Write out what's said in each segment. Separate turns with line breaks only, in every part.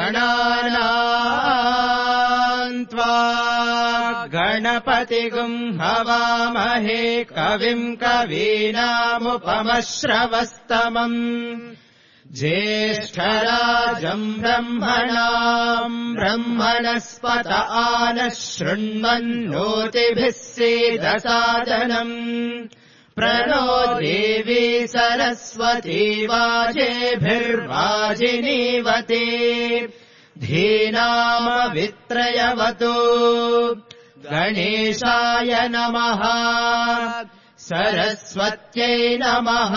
गणानाम् त्वा गणपतिगुम् हवामहे कविम् कवीनामुपमश्रवस्तमम् ज्येष्ठराजम् ब्रह्मणाम् ब्रह्मणस्पत आनः शृण्वन्नोतिभिः सीदसादनम् प्रणो देवी सरस्वती वाजेभिर्वाजिनीवते धीनामवित्रयवतु गणेशाय नमः सरस्वत्यै नमः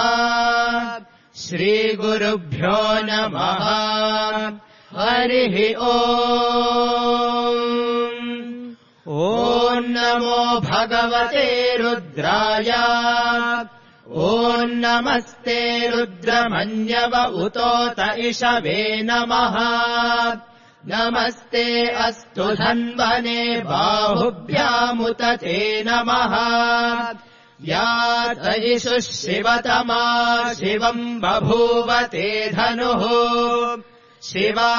श्रीगुरुभ्यो नमः हरिः ॐ नमो भगवते रुद्राय ॐ नमस्ते रुद्रमन्यव उतोत इषवे नमः नमस्ते अस्तु धन्वने बाहुभ्यामुत ते नमः यात इषुः शिवतमा शिवम् बभूव ते धनुः शिवा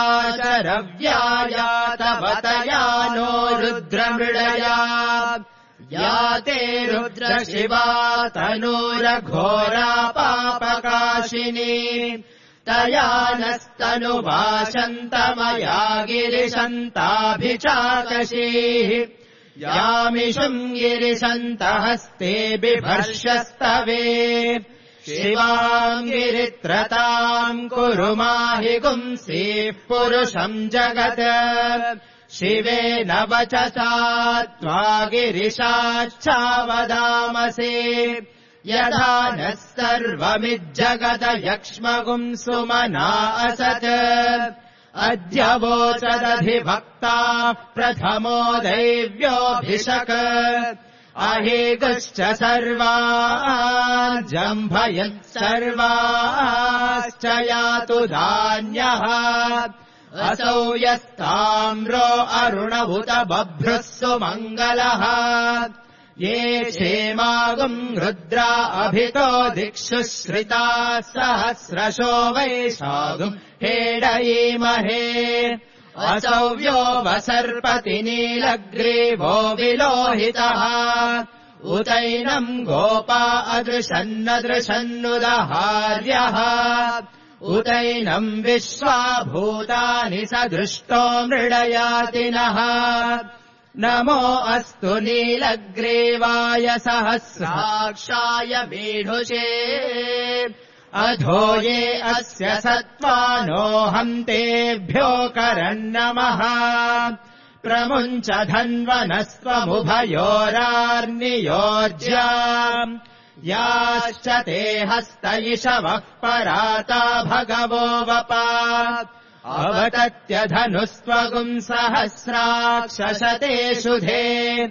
शरव्यायातवतया नो रुद्रमृडया याते रुद्रशिवा तनूरघोरा पापकाशिनी तया नस्तनुवाशन्तमया गिरिशन्ताभिचाकशीः यामिषुम् गिरिशन्तहस्ते बिभर्षस्तवे शिवाम् गिरित्रताम् कुरु माहि गुंसीः पुरुषम् जगत् शिवेन वचसा त्वा गिरिशाच्छावदामसे यथा नः सर्वमिज्जगदयक्ष्मगुम् सुमना असत् अद्य वोचदधिभक्ताः प्रथमो दैव्योऽभिषक् अहेगश्च सर्वाजम्भयन् सर्वाश्च यातु धान्यः असौ यस्ताम्रो अरुणभुत बभ्रुः सुमङ्गलः ये क्षेमागुम् रुद्रा अभितो दिक्षु श्रिताः सहस्रशो वैशागुम् हेडयीमहे असौव्यो वसर्पति नीलग्रीवो विलोहितः उतैनम् गोपा अदृशन्नदृशन्नुदहार्यः उतैनम् विश्वाभूतानि स दृष्टो मृडयातिनः नमो अस्तु नीलग्रीवाय सहस्राक्षाय मीढुषे अधो ये अस्य सत्त्वानोऽहम् तेभ्यो करन्नमः प्रमुञ्च धन्वनस्त्वमुभयोरार्नियोज्या याश्च ते हस्त इषवः पराता भगवो वपा अवतत्यधनुस्त्वगुम् सहस्राक्षशते शुधे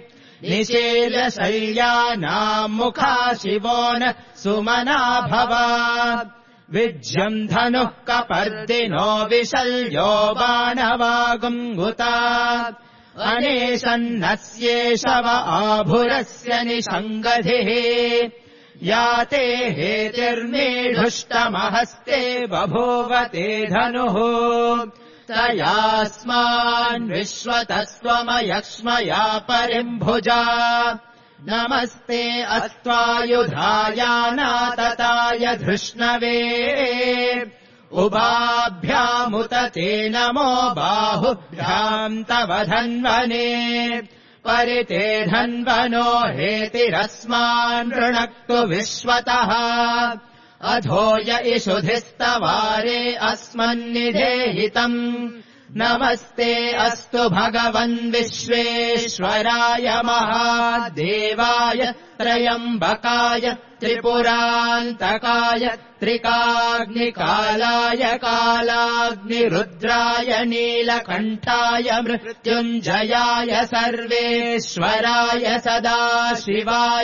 निशीलशय्यानाम् मुखा शिवो न सुमना भवा विज्यम् धनुः कपर्दिनो विशल्यो बाणवागुङ्गुता अनेशन्नस्येषव आभुरस्य निषङ्गधिः याते हेतिर्मीढुष्टमहस्ते बभूव ते धनुः तयास्मान् विश्वतस्त्वमयक्ष्मया परिम्भुजा नमस्ते अस्त्वायुधायानातताय धृष्णवे उभाभ्यामुत ते नमो बाहुभ्याम् तव धन्वने परिते धन्वनो हेतिरस्मान् ऋणक्तु विश्वतः अधो य इषुधिस्तवारे अस्मन्निधेहितम् नमस्ते अस्तु भगवन् विश्वेश्वराय महादेवाय त्रयम्बकाय त्रिपुरान्तकाय त्रिकाग्निकालाय कालाग्निरुद्राय नीलकण्ठाय मृत्युञ्जयाय सर्वेश्वराय सदाशिवाय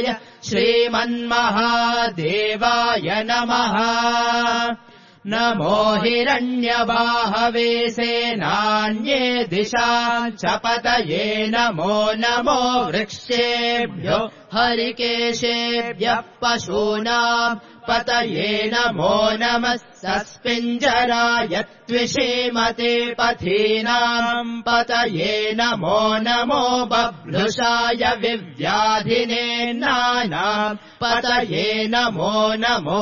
श्रीमन्महादेवाय नमः नमो हिरण्यबाहवे सेनान्ये दिशा च पतये नमो नमो वृक्षेभ्यो हरिकेशेभ्यः पशूनाम् पतये नमो नमः सस्पिञ्जराय त्विषीमते पथीनाम् पतये नमो नमो बभ्रुषाय विव्याधिनेन्नानाम् पतये नमो नमो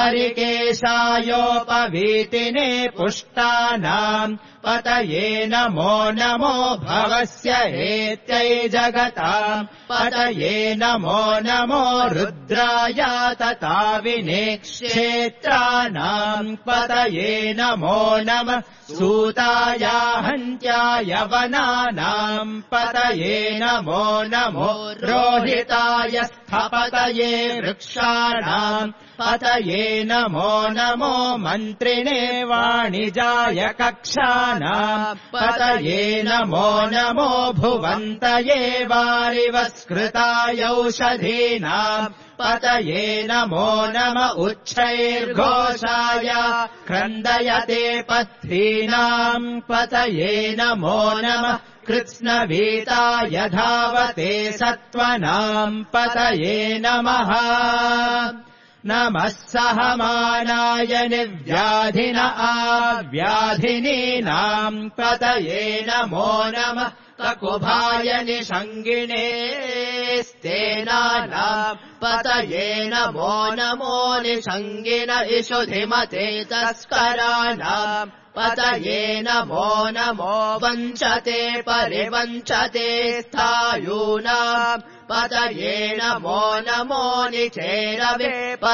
हरिकेशायोपवीतिने पुष्टानाम् पतये नमो नमो भवस्य हेत्यै जगताम् पतये नमो नमो रुद्राय तताविने क्षेत्राणाम् पतये नमो नमः सूताय हन्त्याय वनानाम् पतये नमो नमो रोहिताय स्थपतये वृक्षाणाम् पतये नमो नमो मन्त्रिणे वाणिजाय कक्षानाम् पतये नमो नमो भुवन्तये वारिवस्कृताय औषधीनाम् पतये नमो नम उच्छैर्घोषाय क्रन्दयते पथ्रीणाम् पतये नमो नमः कृत्स्नवीताय धावते सत्त्वनाम् पतये नमः नमः सहमानाय निर्व्याधिन आव्याधिनीनाम् पतये नमो नमः ककुभाय निषङ्गिणे स्तेनानाम् पतये नमो नमो निषङ्गिन इषुधिमते तस्कराणाम् पतये नमो नमो वञ्चते परिवञ्चते स्थायूनाम् पतये नमो नमो निचेरवे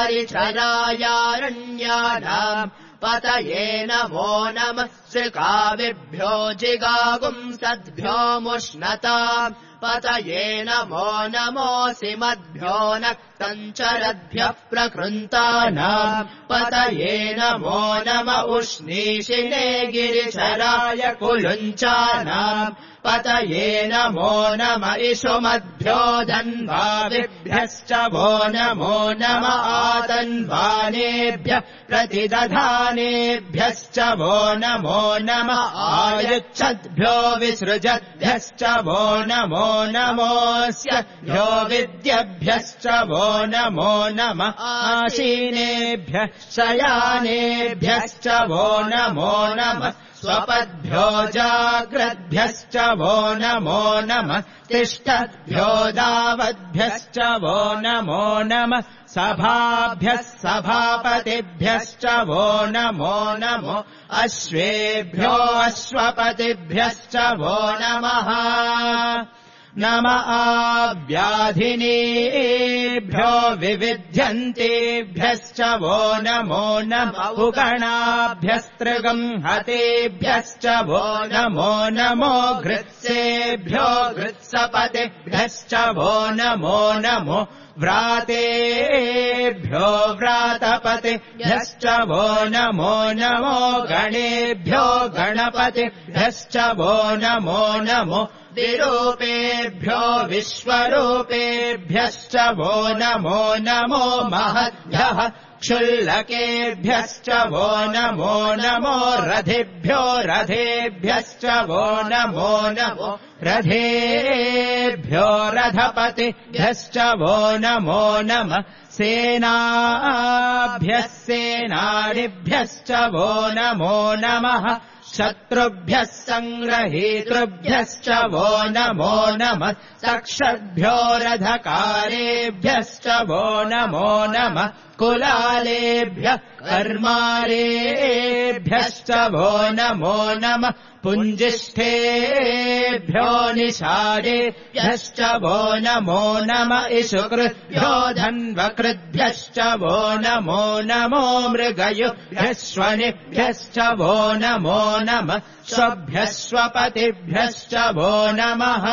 परिचरायारण्यानाम् पतये नमो नमः श्रिकाविभ्यो जिगागुंसद्भ्यो मुष्णताम् पतये नमो नमोऽसिमद्भ्यो नक्तञ्चरद्भ्यः प्रकृन्तानाम् पतये नमो नम उष्णीषिणे गिरिशराय कुलुञ्चानाम् पतये नमो नम इषुमद्भ्यो धन्वाविभ्यश्च वो नमो नम आतन्वानेभ्यः प्रतिदधानेभ्यश्च वो नमो नम आयुच्छद्भ्यो विसृजद्भ्यश्च वो नमो नमोऽस्यभ्यो विद्यभ्यश्च वो नमो नम आशीनेभ्यः शयानेभ्यश्च वो नमो नमः स्वपद्भ्यो जाग्रद्भ्यश्च वो नमो नमः तिष्ठद्भ्यो दावद्भ्यश्च वो नमो नमः सभाभ्यः सभापतिभ्यश्च वो नमो नमो अश्वेभ्यो अश्वपतिभ्यश्च वो नमः नम आव्याधिनीभ्यो विविध्यन्तेभ्यश्च वो नमो नम उगणाभ्यस्त्रिगम् हतेभ्यश्च वो नमो नमो घृत्सेभ्यो घृत्सपतिभ्यश्च वो नमो नमो व्रातेभ्यो व्रातपतिभ्यश्च वो नमो नमो गणेभ्यो गणपतिभ्यश्च वो नमो नमो विरूपेभ्यो विश्वरूपेभ्यश्च वो नमो नमो महद्भ्यः क्षुल्लकेभ्यश्च वो नमो नमो रथेभ्यो रथेभ्यश्च वो नमो नमो रथेभ्यो रथपतिभ्यश्च वो नमो नमः सेनाभ्यः सेनानिभ्यश्च वो नमो नमः शत्रुभ्यः सङ्ग्रहीतृभ्यश्च वो नमो नमः तक्षद्भ्यो रथकारेभ्यश्च वो नमो नमः कुलालेभ्यः कर्मारेभ्यश्च वो नमो नमः पुञ्जिष्ठेभ्यो निषादेभ्यश्च वो नमो नम इषुकृभ्यो धन्वकृद्भ्यश्च वो नमो नमो मृगयुभ्यश्वनिभ्यश्च वो नमो नमः स्वभ्यश्वपतिभ्यश्च वो नमः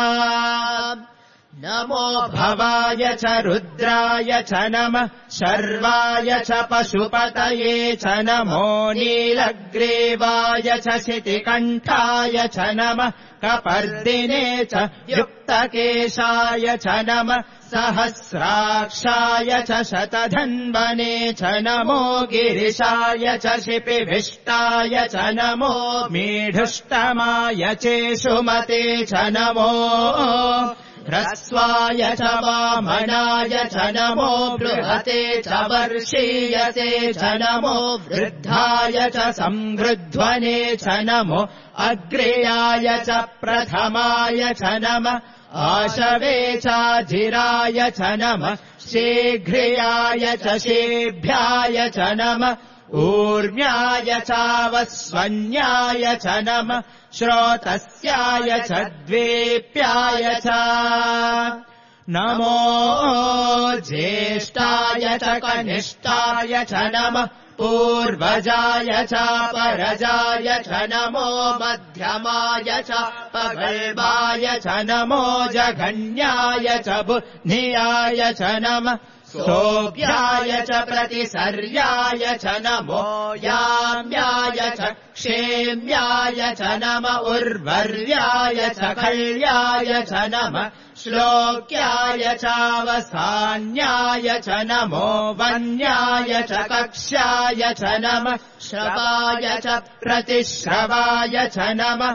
नमो भवाय च रुद्राय च नमः शर्वाय च पशुपतये च नमो नीलग्रीवाय च शितिकण्ठाय च नमः कपर्दिने च युक्तकेशाय च नमः सहस्राक्षाय च शतधन्वने च नमो गिरिशाय च शिपिभिष्टाय च नमो मीढुष्टमाय चेषुमते च नमो ह्रस्वाय च वामनाय च नमो बृहते च वर्षीयसे च नमो वृद्धाय च संवृध्वने च नमो अग्र्याय च प्रथमाय च नमः आशवे चाधिराय च नमः शीघ्रियाय च शेभ्याय च नमः ऊर्म्याय चावस्वन्याय च नमः श्रोतस्याय च द्वेप्याय च नमो ज्येष्ठाय च कनिष्ठाय च नमः पूर्वजाय च परजाय च नमो मध्यमाय च पगल्भाय च नमो जघन्याय च बुद्धियाय च नमः सोऽभ्याय च प्रतिसर्याय च नमो याम्याय च क्षेम्याय च नम उर्वर्याय च खल्याय च नमः श्लोक्याय चावसान्याय च नमो वन्याय च कक्ष्याय च नमः श्रवाय च प्रतिश्रवाय च नमः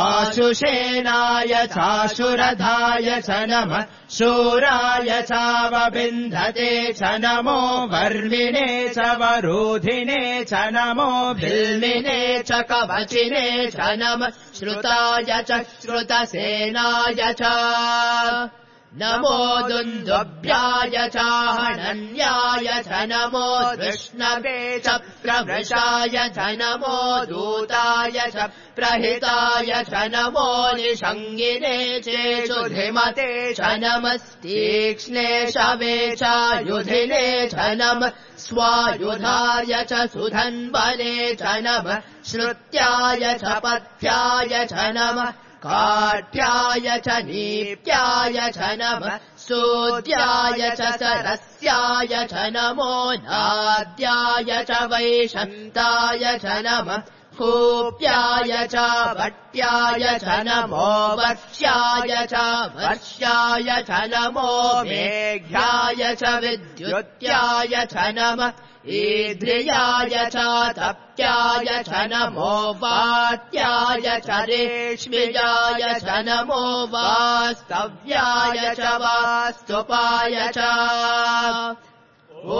आशुषेनाय चाशुरधाय च नमः शूराय चावबिन्धते च नमो वर्मिणे च वरोधिने च नमो बिल्मिने च कवचिने च नमः श्रुताय च श्रुतसेनाय च नमो दुन्दुभ्याय च हनन्याय च नमो विष्णवे च प्रवृषाय च नमो दूताय च प्रहिताय च नमो निषङ्गिने चेषुधिमते च नमस्तीक्ष्णे शवे च युधिने च नमः स्वायुधाय च सुधन्वने च नमः श्रुत्याय च पथ्याय च नमः काठ्याय च नीप्याय च नमः सूद्याय च सरस्याय च नमो नाद्याय च वैशन्ताय च नमः कूप्याय च भट्याय च नमो वर्ष्याय च वर्ष्याय च नमो मेघ्याय च विद्युत्याय च नमः ईद्रियाय च तप्त्याय च नमो वात्याय च रेश्मियाय च नमो वास्तव्याय च वास्तुपाय च ॐ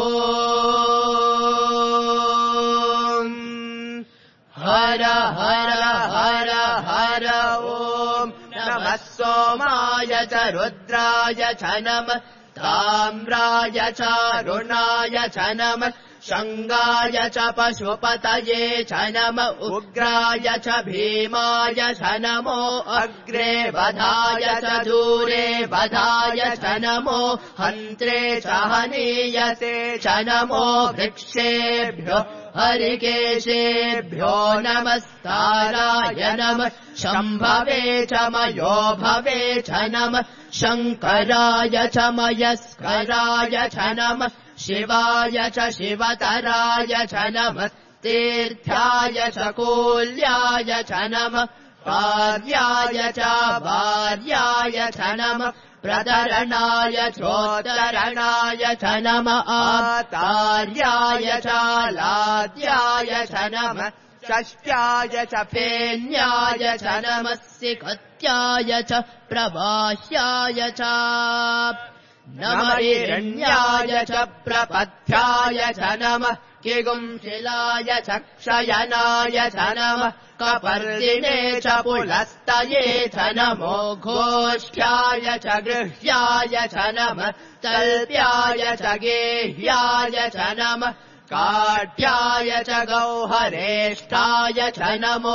हर हर हर हर ॐ नमः सोमाय च रुद्राय च नमः ताम्राय च रुणाय च नमः शङ्गाय च पशुपतये च नमः उग्राय च भीमाय च नमो अग्रे वधाय च दूरे वधाय च नमो हन्त्रे च हनीयते च नमो वृक्षेभ्यो हरिकेशेभ्यो नमस्ताराय नमः शम्भवे च मयो भवे च नमः शङ्कराय च मयस्कराय च नमः शिवाय च शिवतराय च नमः तीर्थ्याय च कूल्याय च नमः भार्याय च भार्याय च नमः प्रतरणाय चोत्तरणाय च नमः आतार्याय च लाद्याय च नमः षष्ट्याय च फेन्याय च नमः सिकत्याय च प्रवाह्याय च नमः हिरण्याय च प्रपथ्याय च नमः किगुंशिलाय च क्षयनाय च नमः कपर्दिने च पुलस्तये च नमो घोष्ठ्याय च गृह्याय च नमः तल्प्याय च गेह्याय च नमः काठ्याय च गौहरेष्ठाय च नमो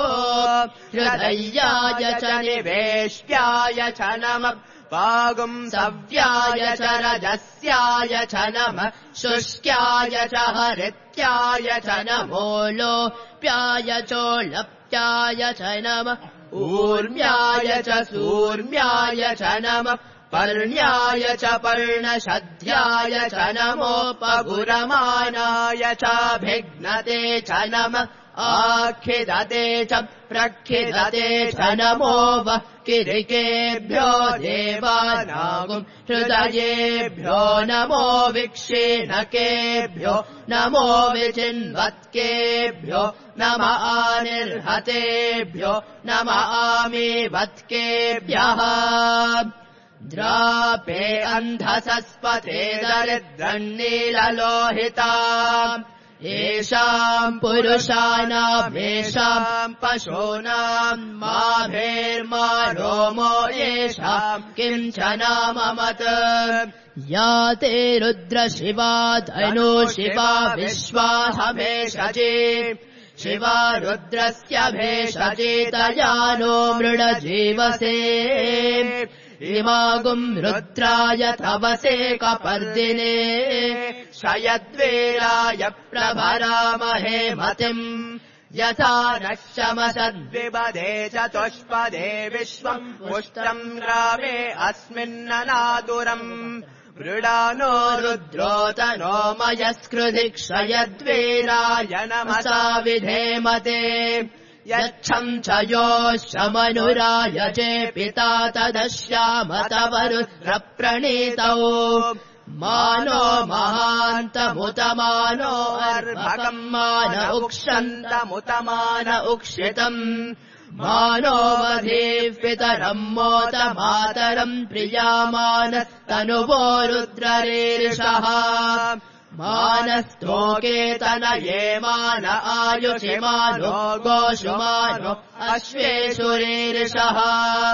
हृदयाय च निवेष्ट्याय च नमः पागुंसव्याय च रजस्याय च नमः शुष्क्याय च हरित्याय च नमो लोप्याय चोलप्याय च नमः ऊर्म्याय च सूर्म्याय च नमः पर्ण्याय च पर्णशध्याय च नमोपगुरमानाय चाभिघ्नते च नमः आखिदते च प्रखिदते च नमो वः किरिकेभ्यो देवानागुं हृदयेभ्यो नमो विक्षीणकेभ्यो नमो विचिन्वत्केभ्यो नम आनिर्हतेभ्यो नम आमीवत्केभ्यः द्रापे अन्धसस्पते दरिद्रन्नीललोहिता येषाम् पुरुषाणामेषाम् पशूनाम् माभेर्मा रोमो येषाम् किञ्चनाममत् या ते रुद्रशिवा धनु शिवा विश्वाहभेषजे शिवा रुद्रस्य भेषजेतया नो मृडजीवसे इमागुम् रुद्राय तवसे कपर्दिने शयद्वेराय प्रभरामहे मतिम् यथा नः शमसद्विपदे चतुष्पदे विश्वम् पुष्टम् ग्रामे अस्मिन्ननादुरम् मृडानो रुद्रोतनो मयस्कृधि क्षयद्वेराय नमसा विधेमते यच्छम् च योश्चमनुराय चे पिता तदश्यामतवरुद्रप्रणीतौ मानो महान्तमुतमानो अर्भकम् मान उक्षन्तमुतमान उक्षितम् मानो वधीः पितरम् मोदमातरम् प्रियामानस्तनुवो रुद्ररीर्षः मानस्तोकेतनये मान आयुषिमानो गोषुमानो अश्वेषुरीर्षः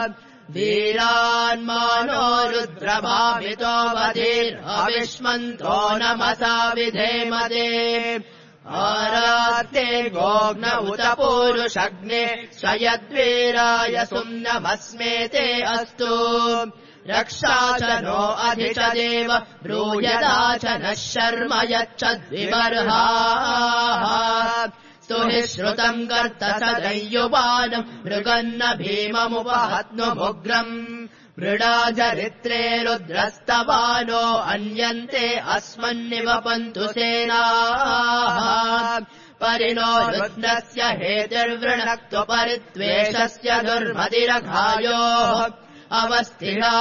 वीरान्मानो रुद्रभावितो वधीर्हविष्मन्तो नमसा विधेमते आरार्ते गोग्न उत पूरुषग्ने शयद्वीराय सुम्नमस्मेते अस्तु रक्षा च नो अधि च देव ब्रूयदा च नः शर्म यच्छद्विबर्हाः स्तुहि श्रुतम् कर्त स दैयुवानम् मृगन्न भीममुपहत्नुमुग्रम् मृडाजरित्रे रुद्रस्तवानो अन्यन्ते अस्मन्निवपन्तु सेनाः परिणो रुद्रस्य हेतिर्वृणक्त्वपरित्वेषस्य दुर्मदिरघायोः अवस्थिरा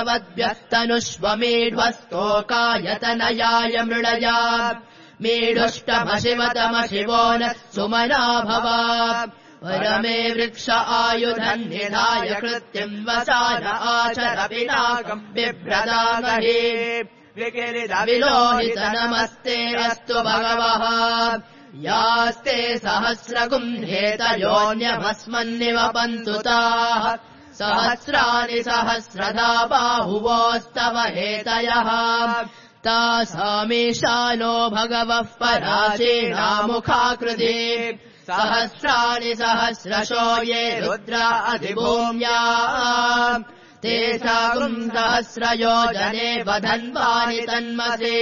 भगवद्भ्यस्तनुष्वमीढ्वस्तोकायतनयाय मृडया मीढुष्टमशिवतमशिवो नः सुमना भवा परमे वृक्ष आयुधन्निधाय कृत्यम् वसान आचर पिनाकम् बिभ्रदामहे विकिरिदविलोहित नमस्ते अस्तु भगवः यास्ते सहस्रगुम्हेतयोऽन्यभस्मन्निवपन्तु ताः सहस्राणि सहस्रधा बाहुवोस्तव हेतयः तासामीशानो भगवः पराचीनामुखाकृति सहस्राणि सहस्रशो ये रुद्रा अधिभूम्या ते सागुम् सहस्रयोजने वधन्वानि तन्मसे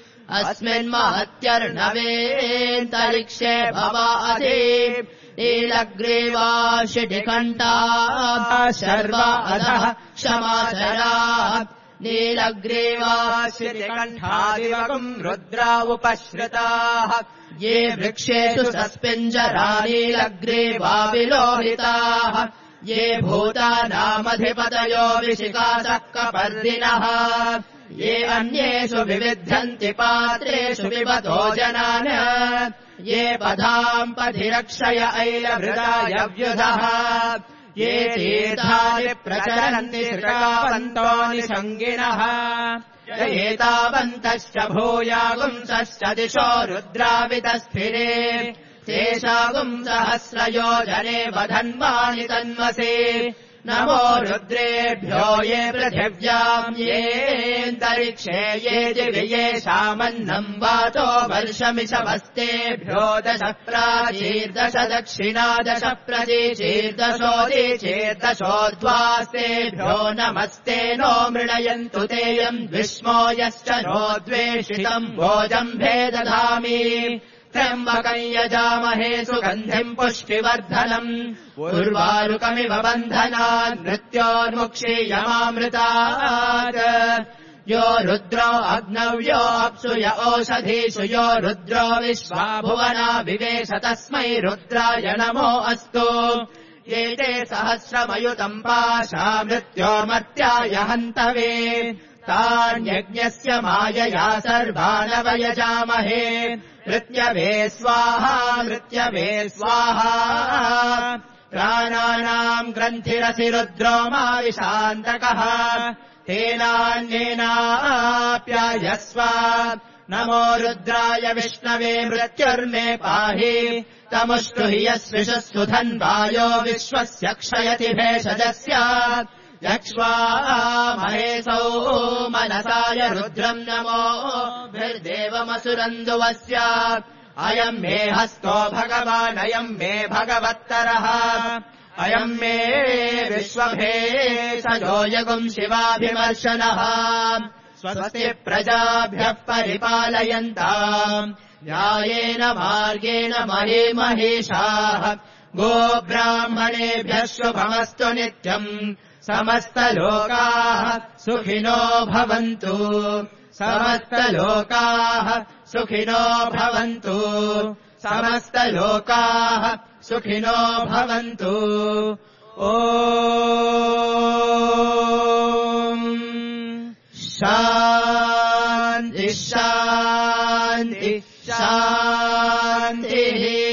अस्मिन्महत्यर्णवेऽन्तरिक्षे भवाधि नीलग्रीवा शिटिकण्ठा शर्वा अधः क्षमाचरा नीलग्रीवा शिटिकण्ठादिवगुम् रुद्रा उपश्रिताः ये वृक्षेषु सस्पिञ्जरा नीलग्रीवा विलोहिताः ये भूतानामधिपतयो विशिखासः कपर्दिनः ये अन्येषु विविध्यन्ति पात्रेषु पिबतो जनान् ये पदाम् पथिरक्षय ऐलभृदाय व्युधः ये तीर्थानि प्रचरन्ति श्रकावन्तो निषङ्गिणः एतावन्तश्च भूयागुंसश्च दिशो रुद्रावितस्थिरे तेषागुम् सहस्रयोजने वधन्वानि तन्मसे नमो रुद्रेभ्यो ये पृथिव्याम् येऽन्तरिक्षे ये दिवि येषामन्नम् वातो वर्षमिषवस्तेभ्यो दश प्राचीर्दश दक्षिणा दश प्रतीचीर्दशोदीचीर्दशोर्ध्वास्तेभ्यो नमस्ते नो मृणयन्तु तेयम् विस्मो यश्च नो द्वेषितम् भोजम्भे दधामि त्र्यम्बकम् यजामहे सुगन्धिम् पुष्टिवर्धनम् उर्वारुकमिव बन्धनात् मृत्योर्मुक्षीयमामृतात् यो रुद्रो अग्नौ यो अप्सु य ओषधीषु यो रुद्रो विश्वा भुवना विवेश तस्मै रुद्राय नमो अस्तु एते सहस्रमयुतम् पाशा मृत्योर्मर्त्याय हन्तवे तान्यज्ञस्य मायया सर्वानवयजामहे मृत्यवे स्वाहा मृत्यवे स्वाहा प्राणानाम् ग्रन्थिरसि रुद्रो माविशान्तकः तेनान्येनाप्यायस्व नमो रुद्राय विष्णवे मृत्युर्मे पाहि तमुष्टु हि यस्विषस्सु धन्वायो विश्वस्य क्षयति भेषजस्य यक्ष्वा महेशौ मनसाय रुद्रम् नमो भिर्देवमसुरन्दुवस्य अयम् मे हस्तो भगवान् अयम् मे भगवत्तरः अयम् मे विश्वभेषजो यगुम् शिवाभिमर्शनः स्वस्ति प्रजाभ्यः परिपालयन्ताम् न्यायेन मार्गेण महीमहेशाः गोब्राह्मणेभ्यः शुभमस्तु नित्यम् समस्तलोकाः सुखिनो भवन्तु समस्तलोकाः सुखिनो भवन्तु समस्तलोकाः सुखिनो भवन्तु ॐ शान्ति शान्ति शान्तिः